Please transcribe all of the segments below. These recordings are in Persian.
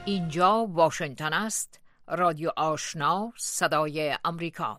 اینجا واشنگتن است، رادیو آشنا، صدای امریکا.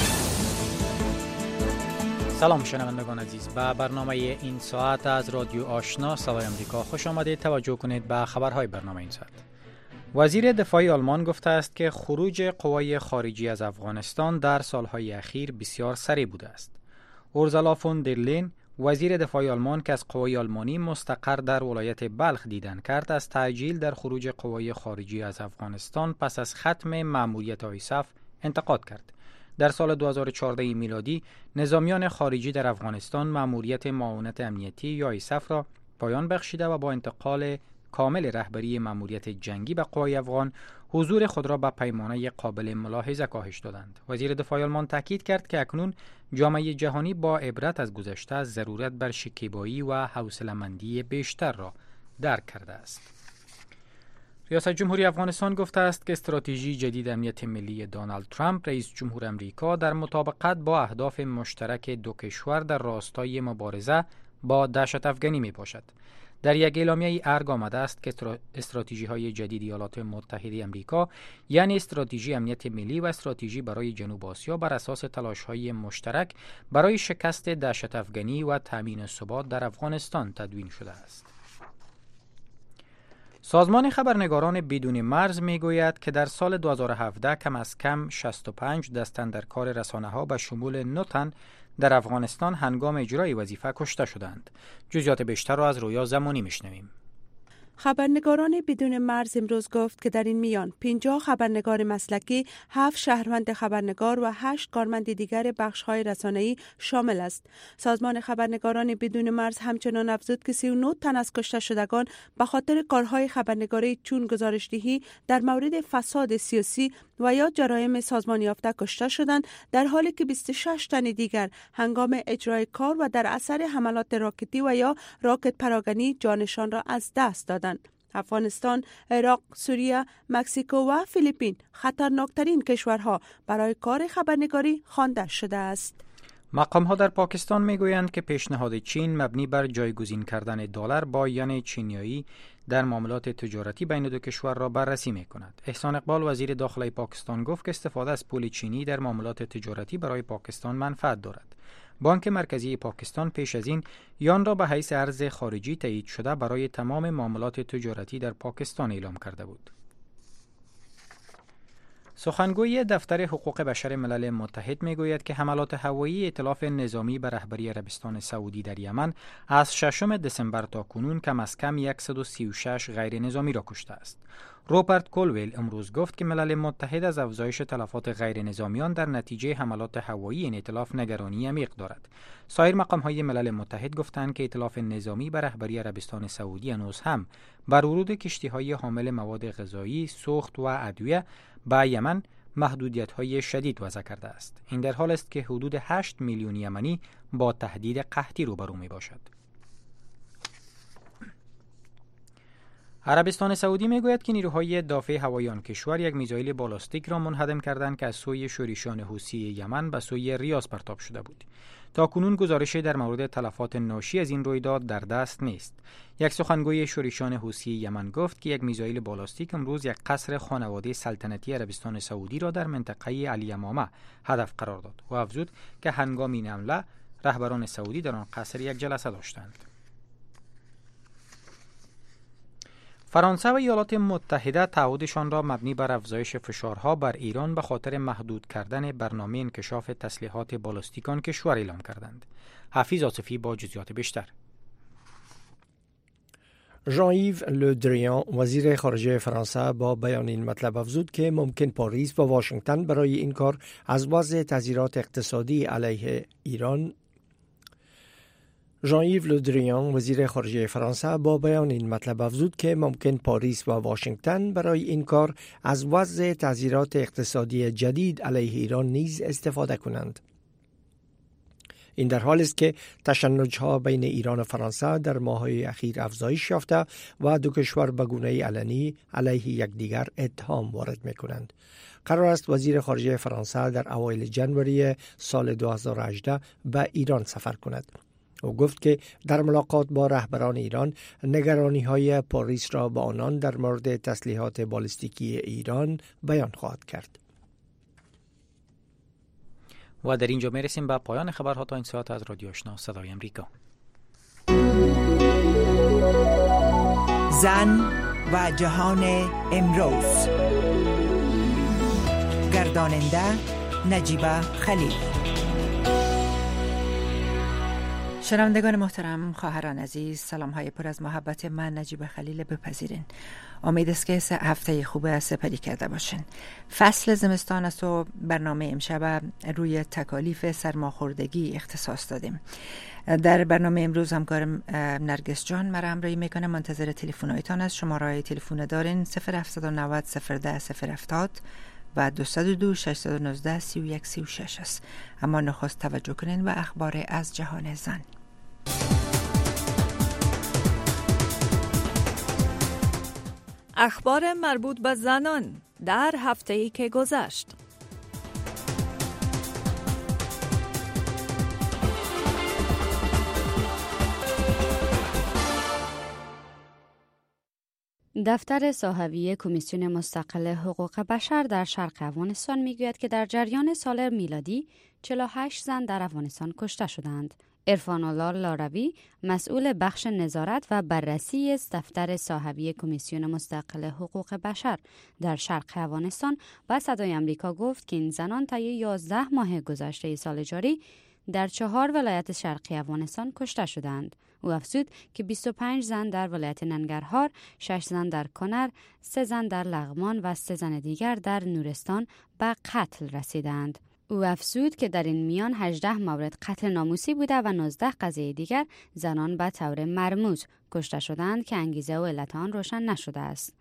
سلام شنوندگان عزیز، به برنامه این ساعت از رادیو آشنا صدای امریکا خوش آمدید. توجه کنید به خبرهای برنامه این ساعت. وزیر دفاع آلمان گفته است که خروج قوای خارجی از افغانستان در سالهای اخیر بسیار سریع بوده است. اورزالا فون در لین، وزیر دفاع آلمان که از قوای آلمانی مستقر در ولایت بلخ دیدن کرد، از تعجیل در خروج قوای خارجی از افغانستان پس از ختم مأموریت آیساف انتقاد کرد. در سال 2014 میلادی نظامیان خارجی در افغانستان مأموریت معاونت امنیتی یا آیساف را پایان بخشیده و با انتقال کامل رهبری مأموریت جنگی به قوای افغان حضور خود را به پیمانه قابل ملاحظه کاهش دادند. وزیر دفاع آلمان تاکید کرد که اکنون جامعه جهانی با عبرت از گذشته ضرورت بر شکیبایی و حوصله‌مندی بیشتر را درک کرده است. ریاست جمهوری افغانستان گفته است که استراتژی جدید امنیت ملی دونالد ترامپ رئیس جمهور امریکا در مطابقت با اهداف مشترک دو کشور در راستای مبارزه با دهشت افغانی می باشد. در یک اعلامیه ارگ آمده است که استراتژی‌های جدید ایالات متحده آمریکا، یعنی استراتژی امنیت ملی و استراتژی برای جنوب آسیا، بر اساس تلاش‌های مشترک برای شکست دهشت افغانی و تامین ثبات در افغانستان تدوین شده است. سازمان خبرنگاران بدون مرز میگوید که در سال 2017 کم از کم 65 دستاندرکار رسانه‌ها به شمول 9 تن در افغانستان هنگام اجرای وظیفه کشته شدند. جزئیات بیشتر را از رویا زمانی میشنویم. خبرنگاران بدون مرز امروز گفت که در این میان 50 خبرنگار مسلکی، 7 شهروند خبرنگار و 8 کارمند دیگر بخش‌های رسانه‌ای شامل است. سازمان خبرنگاران بدون مرز همچنان افزود که 39 تن از کشته شدگان به خاطر کارهای خبرنگاری چون گزارش‌دهی در مورد فساد سیاسی و یا جرایم سازمان یافته کشته شدند، در حالی که 26 تن دیگر هنگام اجرای کار و در اثر حملات راکتی و یا راکت پراگنی جانشان را از دست دادند. افغانستان، عراق، سوریه، مکزیکو و فیلیپین خطرناکترین کشورها برای کار خبرنگاری خوانده شده است. مقام‌ها در پاکستان میگویند که پیشنهاد چین مبنی بر جایگزین کردن دلار با ین چینیایی در معاملات تجارتی بین دو کشور را بررسی می‌کند. احسان اقبال، وزیر داخلی پاکستان، گفت که استفاده از پول چینی در معاملات تجارتی برای پاکستان منفعت دارد. بانک مرکزی پاکستان پیش از این یان را به حیث ارز خارجی تایید شده برای تمام معاملات تجارتی در پاکستان اعلام کرده بود. سخنگوی دفتر حقوق بشر ملل متحد میگوید که حملات هوایی ائتلاف نظامی به رهبری عربستان سعودی در یمن از 6 دسامبر تا کنون کم از کم 136 غیر نظامی را کشته است. روپرت کولویل امروز گفت که ملل متحد از افزایش تلفات غیر نظامیان در نتیجه حملات هوایی این ائتلاف نگرانی عمیق دارد. سایر مقام‌های ملل متحد گفتند که ائتلاف نظامی به رهبری عربستان سعودی هنوز هم بر ورود کشتی‌های حامل مواد غذایی، سوخت و ادویه به یمن محدودیت‌های شدید وضع کرده است. این در حال است که حدود 8 میلیون یمنی با تهدید قحطی روبرو می‌باشد. عربستان سعودی میگوید که نیروهای دافع هوایی آن کشور یک میزایل بالاستیک را منهدم کردند که از سوی شورشیان حوثی یمن به سوی ریاض پرتاب شده بود. تا کنون گزارشی در مورد تلفات ناشی از این رویداد در دست نیست. یک سخنگوی شورشیان حوثی یمن گفت که یک میزایل بالاستیک امروز یک قصر خانواده سلطنتی عربستان سعودی را در منطقه الیمامه هدف قرار داد و افزود که هنگام این حمله رهبران سعودی در آن قصر یک جلسه داشتند. فرانسه و ایالات متحده تعهدشان را مبنی بر افزایش فشارها بر ایران به خاطر محدود کردن برنامه انکشاف تسلیحات بالستیک آن کشور اعلام کردند. حفیظ آصفی با جزئیات بیشتر. ژان ایو له دریان، وزیر خارجه فرانسه، با بیان این مطلب افزود که ممکن پاریس و واشنگتن برای این کار از وضع تضییعات اقتصادی علیه ایران ژان ایو له دریان، وزیر خارجه فرانسه، با بیان این مطلب افزود که ممکن پاریس و واشنگتن برای این کار از وضع تضییعات اقتصادی جدید علیه ایران نیز استفاده کنند. این در حال است که تشنج‌ها بین ایران و فرانسه در ماه‌های اخیر افزایش یافته و دو کشور به گونه علنی علیه یکدیگر اتهام وارد می‌کنند. قرار است وزیر خارجه فرانسه در اوایل ژانویه سال 2018 به ایران سفر کند. او گفت که در ملاقات با رهبران ایران نگرانی‌های پاریس را با آنان در مورد تسلیحات بالستیکی ایران بیان خواهد کرد. و در اینجا میرسیم به پایان خبرها تا این ساعت از رادیو آشنا صدای امریکا. زن و جهان امروز، گرداننده نجیبه خلیل. شنوندگان محترم، خواهران عزیز، سلام های پر از محبت من نجیبه خلیل بپذیرین. امید است که هفته خوب سپری کرده باشین. فصل زمستان است و برنامه امشب روی تکالیف سرماخوردگی اختصاص دادیم. در برنامه امروز همکارم نرگس جان مرا همراهی میکنه. منتظر تلفن‌هایتان است. شماره تلفن دارین 0790 010 070 و 202 619 3136 است. اما نخست توجه کنین و اخبار از جهان زن. اخبار مربوط به زنان در هفته‌ای که گذشت. دفتر صاحبی کمیسیون مستقل حقوق بشر در شرق افغانستان میگوید که در جریان سال میلادی 48 زن در افغانستان کشته شدند. عرفان الله لاروی، مسئول بخش نظارت و بررسی دفتر صاحبی کمیسیون مستقل حقوق بشر در شرق افغانستان به صدای امریکا گفت که این زنان طی 11 ماه گذشته سال جاری در 4 ولایت شرقی افغانستان کشته شدند. او افزود که 25 زن در ولایت ننگرهار، 6 زن در کنر، 3 زن در لغمان و 3 زن دیگر در نورستان به قتل رسیدند. او افزود که در این میان 18 مورد قتل ناموسی بوده و 19 قضیه دیگر زنان به طور مرموز کشته شدند که انگیزه و علت آن روشن نشده است.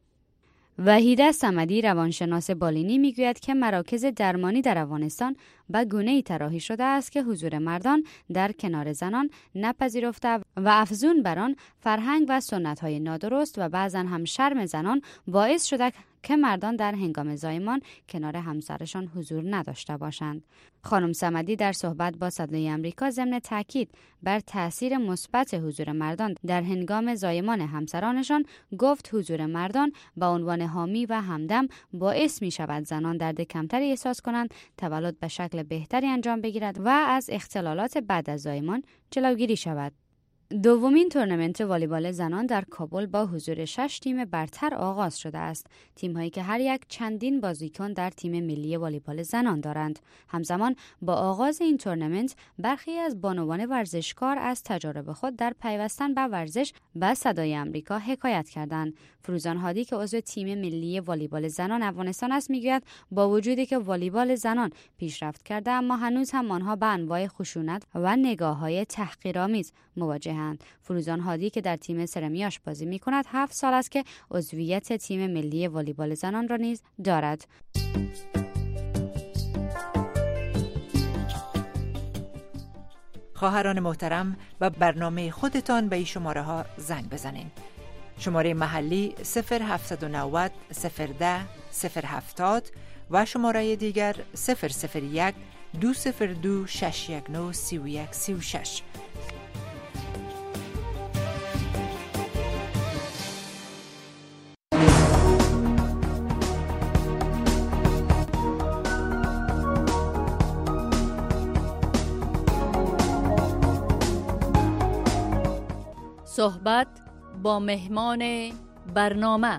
وحیده صمدی، روانشناس بالینی، میگوید که مراکز درمانی در افغانستان به گونه‌ای طراحی شده است که حضور مردان در کنار زنان نپذیرفته و افزون بر آن فرهنگ و سنت‌های نادرست و بعضاً هم شرم زنان باعث شده که مردان در هنگام زایمان کنار همسرشان حضور نداشته باشند. خانم صمدی در صحبت با صدای امریکا ضمن تاکید بر تأثیر مثبت حضور مردان در هنگام زایمان همسرانشان گفت حضور مردان به عنوان حامی و همدم باعث می شود زنان درد کمتری احساس کنند، تولد به شکل بهتری انجام بگیرد و از اختلالات بعد از زایمان جلوگیری شود. دومین تورنمنت والیبال زنان در کابل با حضور 6 تیم برتر آغاز شده است. تیم‌هایی که هر یک چندین بازیکن در تیم ملی والیبال زنان دارند. همزمان با آغاز این تورنمنت برخی از بانوان ورزشکار از تجارب خود در پیوستن به ورزش به صدای امریکا حکایت کردند. فروزان هادی که عضو تیم ملی والیبال زنان افغانستان است میگوید با وجودی که والیبال زنان پیشرفت کرده اما هنوز هم آنها به انواع خشونت و نگاه‌های تحقیرآمیز مواجه‌اند. فروزان هادی که در تیم سرمیاش بازی می‌کند 7 سال است که عضویت تیم ملی والیبال زنان را نیز دارد. خواهران محترم، به برنامه خودتان به این شماره ها زنگ بزنین. شماره محلی 0790 010 070 و شماره دیگر 001 202 619 3136. صحبت با مهمان برنامه.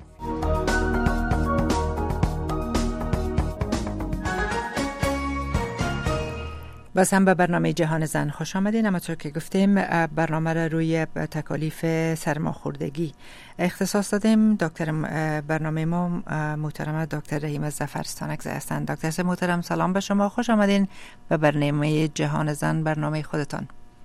باز هم به برنامه جهان زن خوش آمدین. همونطور که گفتیم برنامه را روی تکالیف سرماخوردگی اختصاص دادیم. دکتر برنامه ما محترم دکتر رحیم ظفرستانکزی هستند. دکتر محترم سلام به شما، خوش آمدین به برنامه جهان زن، برنامه خودتان.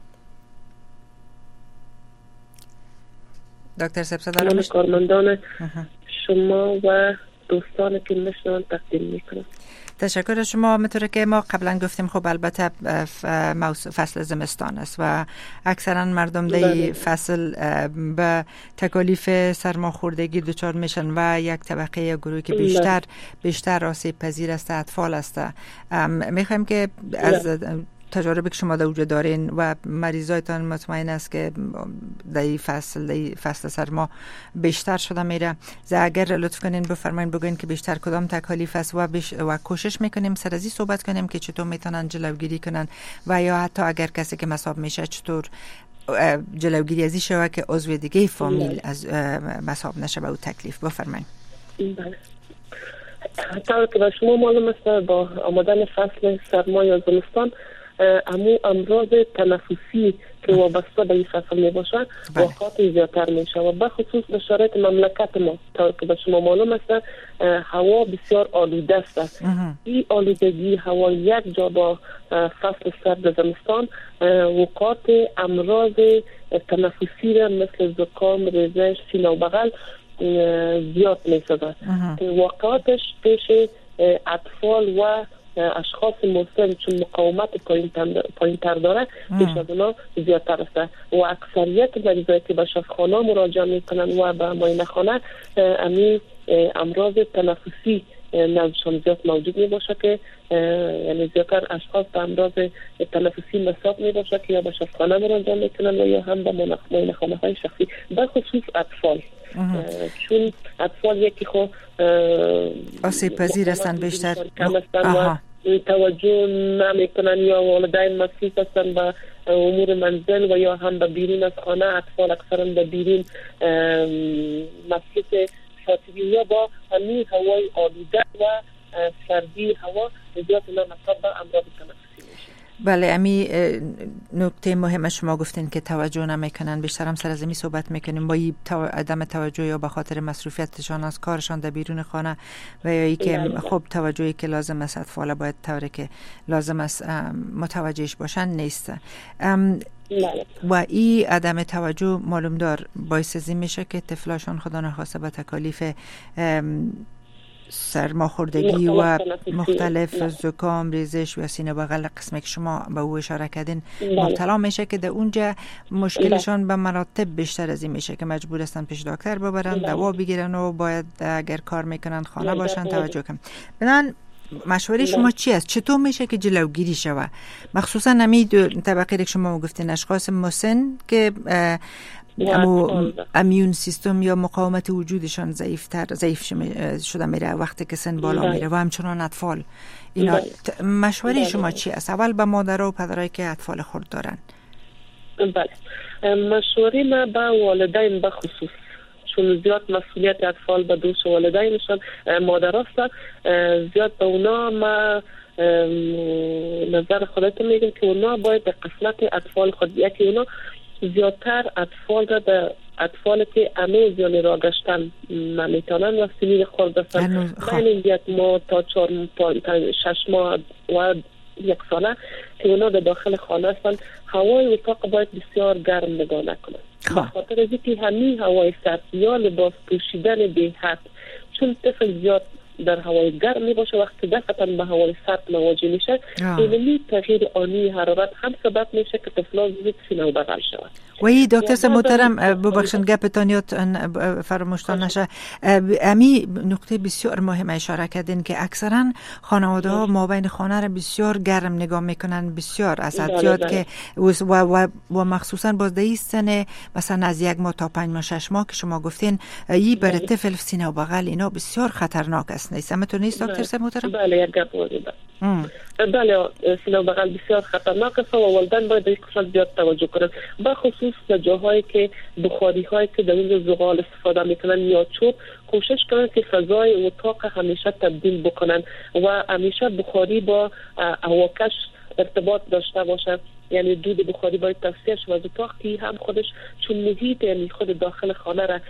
دکتر سلام کارمندان شما و دوستان که میشنون تقدیم میکنم. تشکر از شما. همونطور که ما قبلا گفتیم خب البته فصل زمستان است و اکثرا مردم در فصل به تکالیف سرماخوردگی دچار میشن و یک طبقه یا گروهی که بیشتر آسیب پذیر است اطفال است. میخوایم که از تجاربی که شما در اونجا دارین و مریضایتان مطمئن است که در فصل سرما بیشتر شده میره. اگر لطف کنین بفرمایین بگوین که بیشتر کدام تکالیف است و کوشش میکنیم سر از این صحبت کنیم که چطور میتونن جلوگیری کنن و یا حتی اگر کسی که مصاب میشه چطور جلوگیری از این شوه که عضو دیگه فامیل از مصاب نشه به او تکلیف. بفرمایین. بله. طور که به شما معلوم است با آمدن فصل سرما یا زمستان امراض تنفسی که وابسته به این فصل می باشد واقعات زیادتر می شود و بخصوص به شرایط مملکت ما. طور که به شما معلوم است هوا بسیار آلوده است. این آلودگی هوا یک جا با فصل سرد زمستان وقات امراض تنفسی را مثل زکام، ریزش، سینه و بغل زیاد می شود. واقعاتش پیش اطفال و اشخاص مسن چون مقاومت پایین تر داره پیش از اونا زیادتر است و اکثریت مریضایی که به شفاخانه مراجعه میکنن و به معاینه خانه امی امراض تنفسی نزدشان زیاد موجود می باشه که یعنی زیادتر اشخاص به امراض تنفسی مصاب می باشه که یا به شفاخانه مراجعه میکنن و یا هم به معاینه خانه های شخصی به خصوص اطفال. چون اطفال یکی خو آسیب پذیر هستند بیشتر و توجه نمیکنن یا والدین مصروف هستند به امور منزل و یا هم به بیرون از خانه. اطفال اکثرا به بیرون مصروف شاتگی یا با همین هوای آلوده و سردی هوا زیاد مصاب به امراض تنفسی میشه. بله، امی نکته مهم شما گفتین که توجه نمیکنن. بیشتر هم سر از امی صحبت میکنیم با این عدم توجه یا به خاطر مصروفیتشان از کارشان در بیرون خانه و یا ای که خب توجهی که لازم است اطفال باید طوری که لازم است متوجهش باشن نیست. و این عدم توجه معلوم دار باعث از این میشه که طفلاشان خدا نخواسته به تکالیف سرماخوردگی و مختلف زکام، ریزش و سینه بغل قسمی که شما به او اشاره کردین مبتلا میشه که در اونجا مشکلشان به مراتب بیشتر از این میشه که مجبور هستن پیش دکتر ببرن، دوا بگیرن و باید اگر کار میکنن خانه باشن توجه کنن. بنان مشوره شما چی است؟ چطور میشه که جلوگیری شود؟ مخصوصا نمی طبقه که شما گفتین اشخاص مسن که امیون سیستم یا مقاومت وجودشان ضعیف شده میره وقتی که سن بالا میره و همچنان اطفال. اینا مشوره شما چی است؟ اول به مادرها و پدرایی که اطفال خرد دارن. بله، مشوره ما به والدین به خصوص چون زیاد مسئولیت اطفال به دوش والدینشان مادر است، زیاد به اونا ما نظر خودتون میگم که اونا باید به قسمت اطفال خود یکی اونا زیادتر اطفال را به اطفال که هنوز یا راه گشتن نمیتونن و سنین خورد هستن بین 1 ماه تا 6 ماه و 1 ساله که اونا در داخل خانه هستن هوای اتاق باید بسیار گرم نگاه نکنن به خاطر از اینکه همین هوای سرد یا لباس پوشیدن به حد چون طفل زیاد در هوای گرم می باشه وقتی دفعتاً به هوای سرد مواجه میشه اینمی تغییر آنی حرارت هم سبب میشه که طفلان زود سینه و بغل شود. و این دکتر محترم ببخشید گپتان یاد فراموشتان نشه، امی نقطه بسیار مهم اشاره کردین که اکثرا خانواده ها مابین خانه را بسیار گرم نگاه میکنن، بسیار اساسیات که و مخصوصا باز در این سن مثلا از 1 ماه تا 5 ماه 6 ماه که شما گفتین این برای طفل سینه و بغل اینا بسیار خطرناک است. نیست همتون نیست دکتر محترم؟ بله، یک گپ وجود بله، سینه و بغل بسیار خطرناک است و والدین باید به این زیاد توجه کنند به خصوص در جاهایی که بخاری هایی که در اونجا زغال استفاده میکنن یا چوب کوشش کنند که فضای اتاق همیشه تبدیل بکنن و همیشه بخاری با هواکش ارتباط داشته باشه، یعنی دود بخاری باید تصفیه شود از اتاق که هم خودش چون محیط یعنی خود داخل خانه را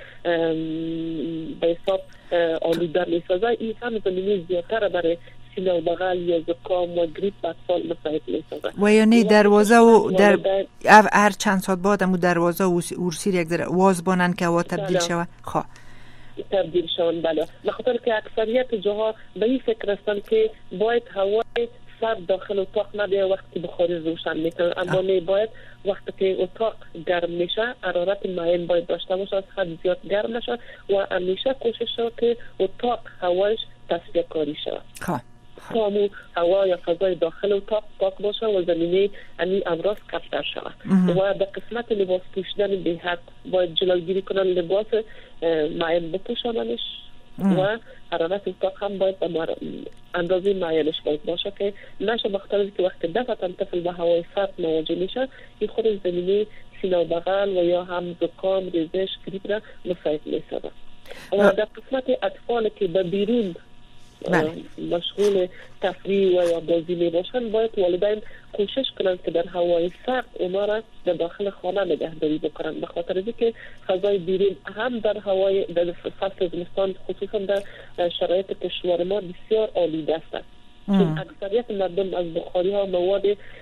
به حساب آلوده میسازه این هم زمینه زیادتر برای سینه و بغل یا زکام و گریپ اطفال مساعد میسازه و یعنی دروازه و در هر چند ساعت بعد هم دروازه و ارسیر یک ذره واز بانن که هوا تبدیل شود تبدیل شون. بله، بخاطر که اکثریت جاها به این فکر هستن که باید هوای سرد داخل اتاق نبیه وقتی بخاری روشن میکنن، اما نه، باید وقتی که اتاق گرم میشه حرارت معین باید داشته باشه، از حد زیاد گرم نشه و همیشه کوشش شد که اتاق هوایش تصفیه کاری شود. حتی همون هوا یا فضای داخل اتاق پاک باشه و زمینه همین امراض کمتر شود. و در قسمت لباس پوشیدن به حد باید جلوگیری کنن، لباس معین بپوشاننش و حرارت اتاق هم باید به اندازه معینش باید باشه که نشه بخاطر که وقتی دفعتا طفل به هوای سرد مواجه میشه این خود زمینه سینه و بغل و یا هم زکام، ریزش، گریپ را مساعد میسازه. و در قسمت اطفال که به بیرون مشغول تفریح و یا بازی می باشند باید والدین کوشش کنند که در هوای سرد اونا را در داخل خانه نگهداری بکنند، به خاطر اینکه فضای بیرون هم در هوای در فصل زمستان خصوصا در شرایط کشور ما بسیار آلوده است، چون اکثریت مردم از بخاری ها مواد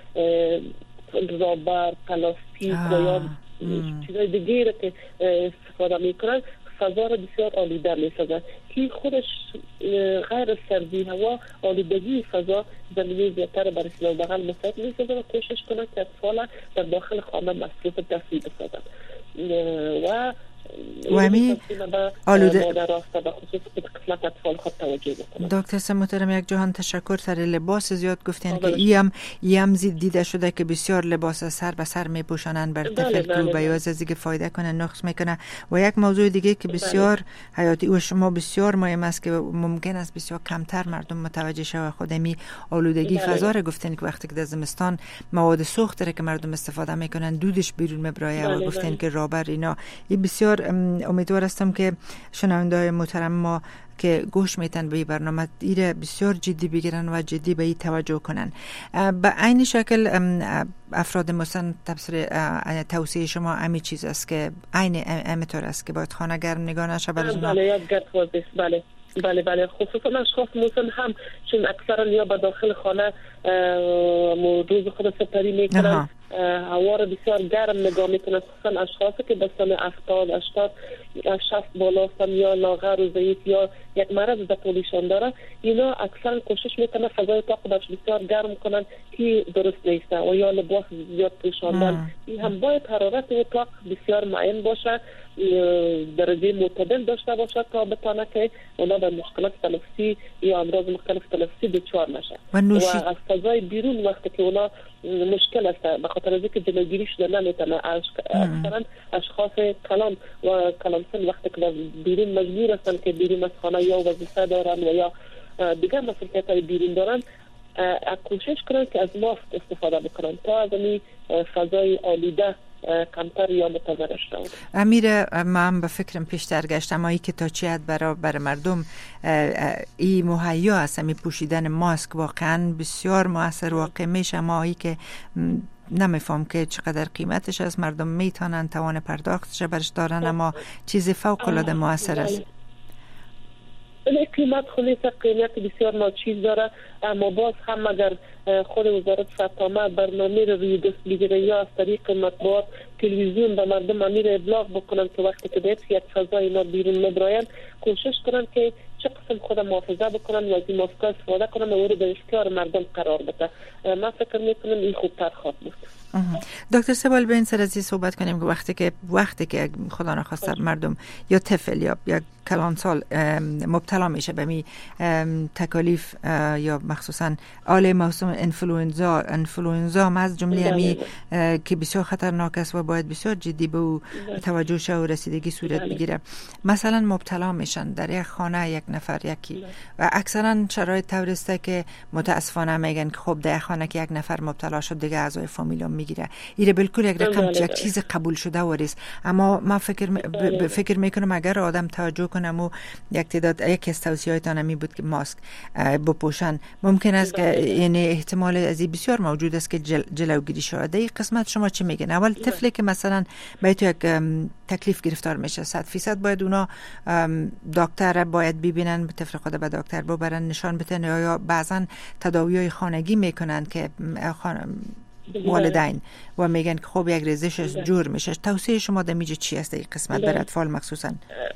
رابر، پلاستیک و یا چیزای دیگه که استفاده میکنند فضا را بسیار آلوده می‌سازد که خودش غیر سردی هوا آلودگی فضا زمینه زیادتر برای سینه و بغل مساعد می‌سازد و کوشش کنند که اطفال در داخل خانه مصروف تفریح بسازند و همین آلوده دکتر محترم یک جهان تشکر. سر لباس زیاد گفتین که ایم زید دیده شده که بسیار لباس سر به سر میپوشانن بر طفل که به یواز از دیگه فایده کنه نقص میکنه. و یک موضوع دیگه که بسیار حیاتی و شما بسیار مهم است که ممکن است بسیار کمتر مردم متوجه شوه خودمی آلودگی فضا را گفتین که وقتی که در زمستان مواد سوخت را که مردم استفاده میکنن دودش بیرون میبرایه و گفتین که رابر اینا این بسیار امیدوار هستم که شنونده‌های محترم ما که گوش میتن به این برنامه ایره بسیار جدی بگیرن و جدی به این توجه کنن. به عین شکل افراد مسن توصیه شما همین چیز است که عین امطور است که باید خانه گرم نگاه نشه بله خصوصا اشخاص مسن هم چون اکثرا یا به داخل خانه روز خود سپری میکنن هوا را بسیار گرم نگاه میکنن، خصوصا اشخاصی که به سن 70 80 60 بالا هستن یا لاغر و ضعیف یا یک مرض دپولیشان داره، اینا اکثرا کوشش میکنن فضای اتاق بسیار گرم کنن که درست نیست و یا لباس زیاد پوشاندن. این هم باید حرارت اتاق بسیار معین باشه، درجه معتدل داشته باشه تا بتونه که اونا به مشکلات تنفسی یا امراض مختلف تنفسی دچار نشه و از فضای بیرون وقتی که اونا مشکل است به خاطر اینکه جلوگیری شده نمیتونه. اکثرا اشخاص کلان و کلانسن وقتی که بیرون مجبور هستن که بیرون از خانه یا وظیفه دارن و یا دیگر مسئولیت‌های بیرون دارن کوشش کنن که از ماسک استفاده بکنن تا از این فضای آلوده کمتر یا متضرر شود. امیر من به فکرم پیشتر گشتم ای که تا چی حد برای مردم ای مهیا است می پوشیدن ماسک واقعا بسیار موثر واقع میشه. ما ای که نمیفهم که چقدر قیمتش از مردم میتونن توان پرداختش برش دارن اما چیز فوق العاده موثر است. این قیمت قیمت بسیار ناچیز داره اما باز هم اگر خود وزارت صحت برنامه رو روی دست بگیره یا از طریق مطبوعات تلویزیون به مردم امیر ابلاغ بکنن که وقتی که باید یک فضا اینا بیرون نبراین کوشش کنن که چه قسم خود محافظه بکنن و از این ماسک‌ها استفاده کنن و او رو در اختیار مردم قرار بده. من فکر میکنم این خوبتر خواهد بود. دکتر سبال به این سر از این صحبت کنیم که وقتی که خدا نخواسته مردم یا طفل یا کلانسال مبتلا میشه به می تکالیف یا مخصوصا آل موسم انفلوئنزا از جمله می که بسیار خطرناک است و باید بسیار جدی به او توجه شه و رسیدگی صورت بگیره. مثلا مبتلا میشن در یک خانه یک نفر یکی و اکثرا شرایط طوریسته که متاسفانه میگن که خب در خانه که یک نفر مبتلا شد دیگه اعضای فامیل هم میگیره. این بالکل یک رقم یک چیز قبول شده وریست اما من فکر میکنم اگر آدم توجه کنم و یک تعداد یک از توصیه‌هایتان می بود که ماسک بپوشن ممکن است که یعنی احتمال از این بسیار موجود است که جلوگیری شود. این قسمت شما چی میگن؟ اول طفلی که مثلا به تو یک تکلیف گرفتار میشه 100% باید اونا دکتر باید ببینن، طفل خود به دکتر ببرن نشان بدن یا بعضا تداوی‌های خانگی میکنن که والدین و میگن که خب یک ریزش جور میشه. توصیه شما در میجه چی است این قسمت بر اطفال مخصوصا؟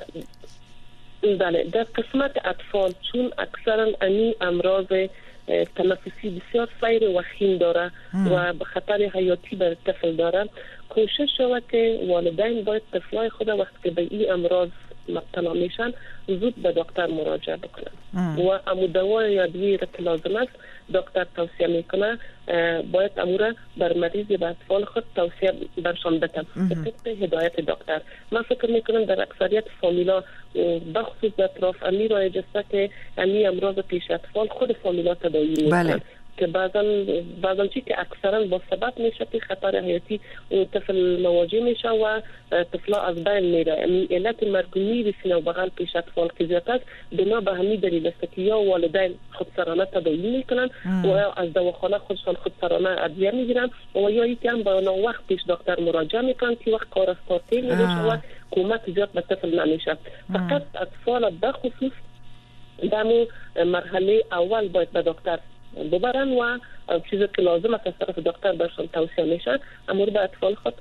بله در قسمت اطفال چون اکثرا این امراض تنفسی بسیار سیر و خیم داره و خطر حیاتی بر طفل داره کوشش شود که والدین باید طفلای خود وقتی که به این امراض مبتلا میشن زود به دکتر مراجعه بکنن و امو دوای یا ادویه که لازم است دکتر توصیه میکنه باید امور بر مریض به اطفال خود توصیه برشان بده به هدایت دکتر. من فکر میکنم در اکثریت فامیلا بخصوص در اطراف امی رایج است که امی امراض پیش اطفال خود فامیلا تداوی میکنن که بعضا چی که اکثرا با سبب میشه که خطر حیاتی طفل مواجه میشه و طفلا از بین میره. علت مرگ و میر سینه و بغل پیش اطفال که زیاد است بنا به همین دلیل است که یا والدین خودسرانه تداوی میکنن و از دواخانه خودشان خودسرانه ادویه میگیرن و یا یکی هم با وقت پیش دکتر مراجعه میکنن که وقت کار از کار تیر میشه و کمک زیاد به طفل نمیشه. فقط اطفال به خصوص در مرحله اول باید به دکتر ببرن و چیزی که لازم است از طرف دکتر برشان توصیه میشه امور به اطفال خود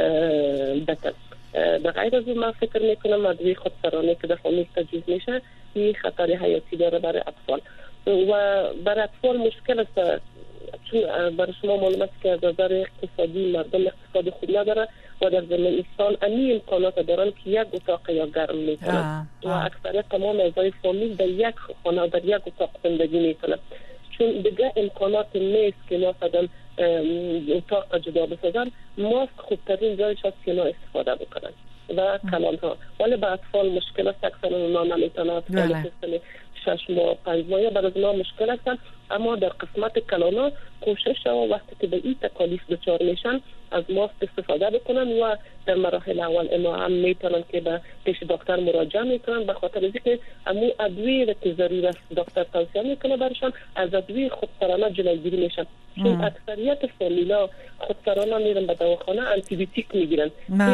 بدن. در غیر از اون من فکر میکنم ادویه خودسرانه که در فامیل تجویز میشه این خطر حیاتی داره برای اطفال و برای اطفال مشکل است چون برای شما معلوم است که از نظر اقتصادی مردم اقتصاد خوب نداره و در زمینستان امی امکانات دارن که یک اتاق یا گرم میکنن و اکثریت تمام اعضای فامیل در یک خانه در یک اتاق زندگی میکنن چون دیگه امکانات نیست که مثلا اتاق جدا بسازن. ماسک خوبترین جایش است که اینا استفاده بکنن و کلان ها ولی به اطفال مشکل است اکثر اونا نمیتونن اطفال سن 6 ماه 5 ماه برای اونا مشکل است. اما در قسمت کلان ها کوشش شود وقتی که به این تکالیف دچار میشن از ماسک استفاده بکنن و در مراحل اول اینا هم میتونن که به پیش دکتر مراجعه میکنن به خاطر اینکه امو ادویه که ضرورت است دکتر توصیه میکنه برشان از ادویه خودسرانه جلوگیری میشن چون اکثریت فامیلا خودسرانه میرن به دواخانه آنتی بیوتیک میگیرن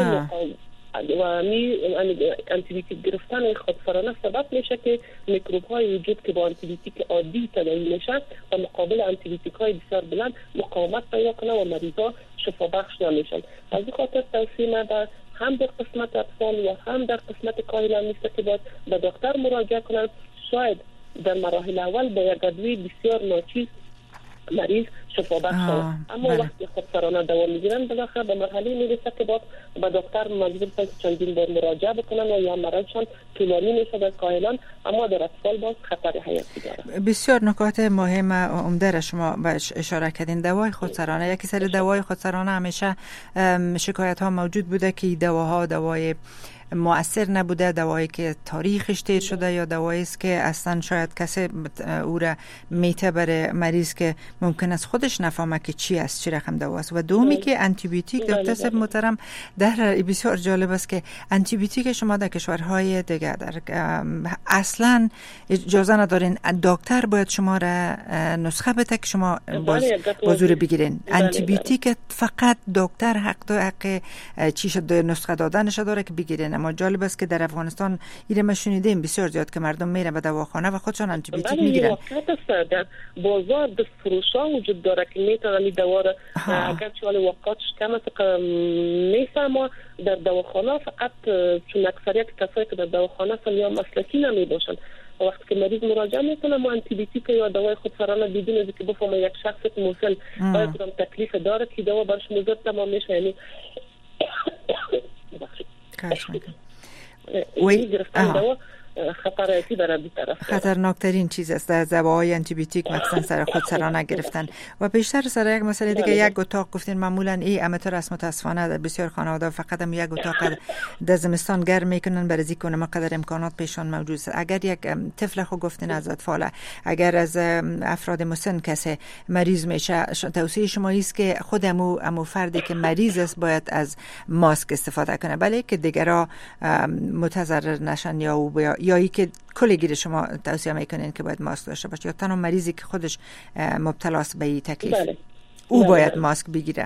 و آنتی بیوتیک گرفتن خودسرانه سبب میشه که میکروب های وجود که با آنتی بیوتیک عادی تداوی میشن و مقابل آنتی بیوتیک های بسیار بلند مقاومت پیدا کنه و مریضا شفا بخش نمیشن. از این خاطر توصیه من هم در قسمت اطفال و هم در قسمت کاهلان نیست که باید به دکتر مراجعه کنند. شاید در مراحل اول با یک ادویه بسیار ناچیز مریض شفا بخش شود اما وقتی خودسرانه دوا میگیرن بالاخره به مرحله میرسه که باید به دکتر مجبور هستن چندین بار مراجعه بکنن و یا مرضشان طولانی میشه در کاهلان اما در اطفال باز خطر حیاتی داره. بسیار نکات مهم عمده را شما بهش اشاره کردین. دوای خودسرانه یکی سری دوای خودسرانه همیشه شکایت ها موجود بوده که دواها دوای مؤثر نبوده، دوایی که تاریخش تیر شده یا دوایی است که اصلا شاید کسی او را میته بر مریض که ممکن است خودش نفهمه که چی است، چی رقم دوا است. و دومی که آنتی بیوتیک دکتر صاحب محترم در بسیار جالب است که آنتی بیوتیک شما در کشورهای دیگه در اصلا اجازه ندارین، دکتر باید شما را نسخه بده که شما بازور بگیرین. آنتی بیوتیک فقط دکتر حق چیش نسخه دادنش داره که بگیرین. اما جالب است که در افغانستان ایره ما شنیدیم بسیار زیاد که مردم میرن به دواخانه و خودشان آنتی بیوتیک میگیرن. بله در بازار دستفروشا وجود داره که میتونن این دوا را اگر چه وقتش کم است نیست، اما در دواخانه فقط چون اکثریت کسایی که در دواخانه هستن یا مسلکی نمیباشن وقتی که مریض مراجعه میکنه ما آنتی بیوتیک یا دوای خودسرانه بدون از اینکه بفهمه یک شخص مسن باید تکلیف داره که دوا برش مضر تمام میشه. یعنی خطرناکترین چیز است در دواهای آنتی بیوتیک مثلا سر خودسرانه گرفتن. و بیشتر سر یک مسئله دیگه یک اتاق گفتین معمولا این امتر است متاسفانه در بسیار خانواده فقط هم یک اتاق در زمستان گرم میکنن برای اینکه ما قدر امکانات پیشان موجود است. اگر یک طفل خو گفتین از اطفال، اگر از افراد مسن کسی مریض میشه، توصیه شما است که خود امو فردی که مریض است باید از ماسک استفاده کنه، بله که دیگرا متضرر نشن یا ای که کلگیر شما توصیه میکنین که باید ماسک داشته باشه یا تنها مریضی که خودش مبتلاست به این تکلیف او باید ماسک بگیره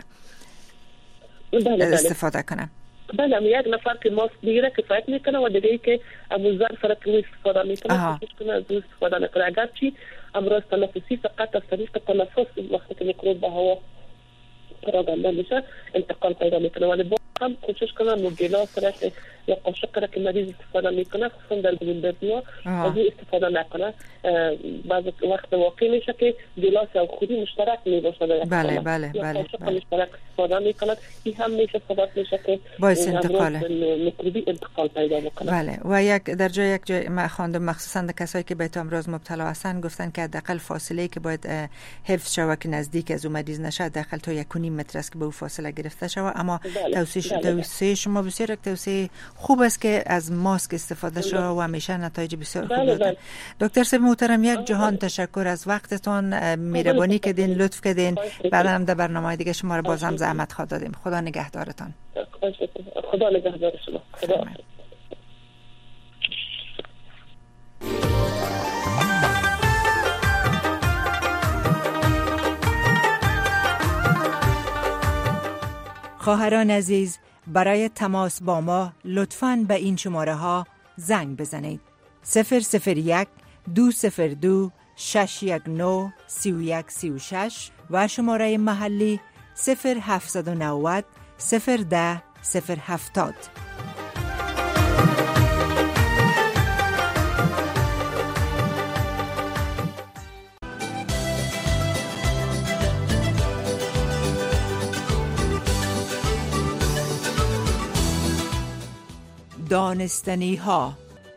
استفاده کنه. بله یک نفر که ماسک بگیره کفایت میکنه و دیگه ای که ابو ذر فرق استفاده میکنه کنه از استفاده نکنه. اگر چی امراض تنفسی فقط از طریق تنفس وقتی که میکروب به هوا پراکنده میشه انتقال پیدا میکنه ولی هم کوشش کنن و گلاس را یا قاشق را که مریض استفاده میکنه خصوصا در گلوندریا از این استفاده نکنه. بعض وقت واقع میشه که گلاس او خودی مشترک میباشه در یک بله بله یا بله قاشق مشترک استفاده میکنه. این هم میشه سبب میشه که باعث انتقال میکروبی انتقال پیدا میکنه. بله و یک جای ما خواندم مخصوصا در کسایی که به امراض مبتلا هستن گفتن که حداقل فاصله که باید حفظ شود که نزدیک از اون مریض نشه حداقل تا 1.5 متر است که به اون فاصله گرفته شود. اما توصیه شما بسیار یک توصیه خوب است که از ماسک استفاده شود و همیشه نتایج بسیار خوب داده. دکتر صاحب محترم یک جهان تشکر از وقتتون، مهربانی کردین، لطف کردین. بعدا هم در برنامه دیگه شما رو باز هم زحمت خواه دادیم. خدا نگهدارتان. خدا نگهدار شما. خدا. خواهران عزیز، برای تماس با ما لطفاً به این شماره ها زنگ بزنید: 001 202 619 3136 و شماره محلی 0790 010 070. دانستنی ها.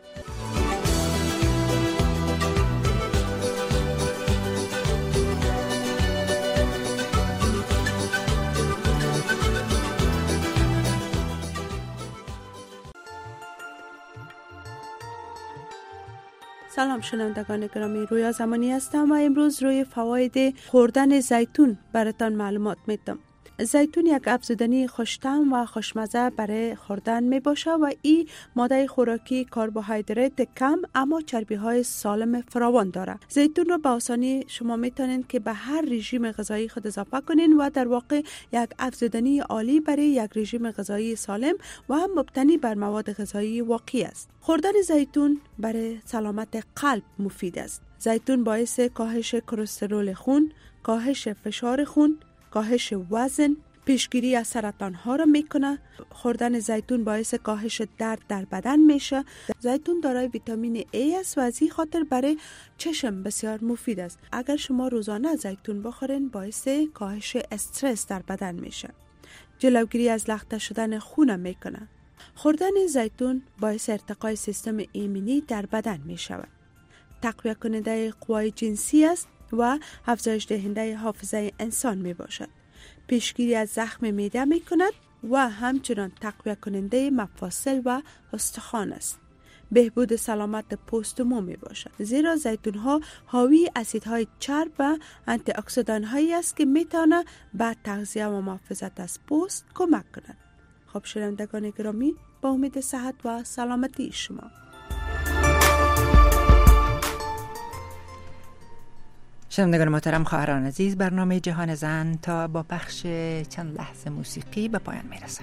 سلام شنوندگان گرامی، رویا زمانی هستم و امروز روی فواید خوردن زیتون براتان معلومات میدم. زیتون یک افزودنی خوش‌طعم و خوشمزه برای خوردن می باشه و این ماده خوراکی کربوهیدرات کم اما چربی‌های سالم فراوان داره. زیتون رو به آسانی شما میتونین که به هر رژیم غذایی خود اضافه کنین و در واقع یک افزودنی عالی برای یک رژیم غذایی سالم و هم مبتنی بر مواد غذایی واقعی است. خوردن زیتون برای سلامت قلب مفید است. زیتون باعث کاهش کلسترول خون، کاهش فشار خون، کاهش وزن، پیشگیری از سرطان ها را میکنه. خوردن زیتون باعث کاهش درد در بدن میشه. زیتون دارای ویتامین A است و از این خاطر برای چشم بسیار مفید است. اگر شما روزانه زیتون بخورین باعث کاهش استرس در بدن میشه. جلوگیری از لخته شدن خون میکنه. خوردن زیتون باعث ارتقای سیستم ایمنی در بدن میشود. تقویت کننده قوای جنسی است و افزایش دهنده حافظه انسان می باشد. پیشگیری از زخم معده می کند و همچنان تقویت کننده مفاصل و استخوان است. بهبود سلامت پوست و مو می باشد، زیرا زیتون ها حاوی اسیدهای چرب و آنتی اکسیدان هایی است که می تواند به تغذیه و محافظت از پوست کمک کند. خب شنوندگان گرامی، با امید صحت و سلامتی شما. شنوندگان محترم، خواهران عزیز، برنامه جهان زن تا با پخش چند لحظه موسیقی به پایان میرسه.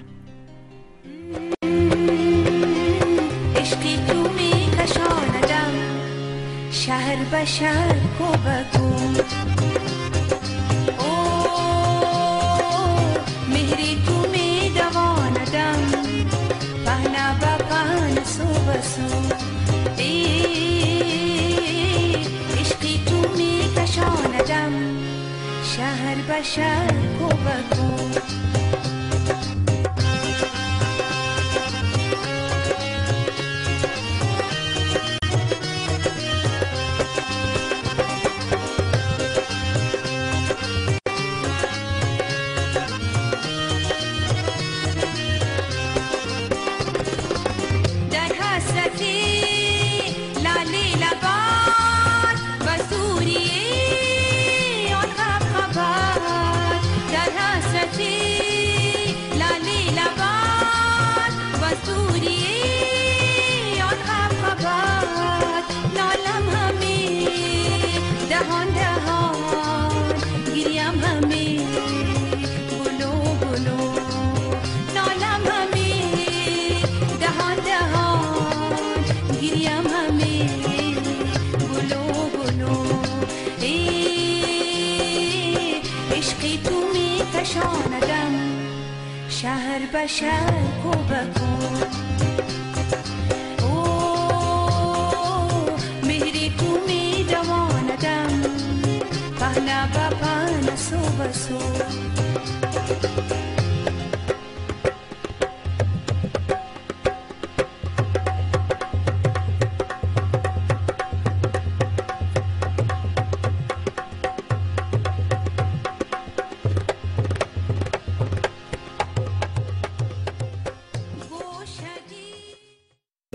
عشقی تو میکشاندم شهر به شهر کوبتون، مهری تو میدواندم پهنا به پهن سو بسو. شاندم شهر به شهر کوبتون. در حسرتی لالی لبان و سوریه در حسرتی بشر کو بکن مهری تو می دواندم پهنا با پهنا سو بسو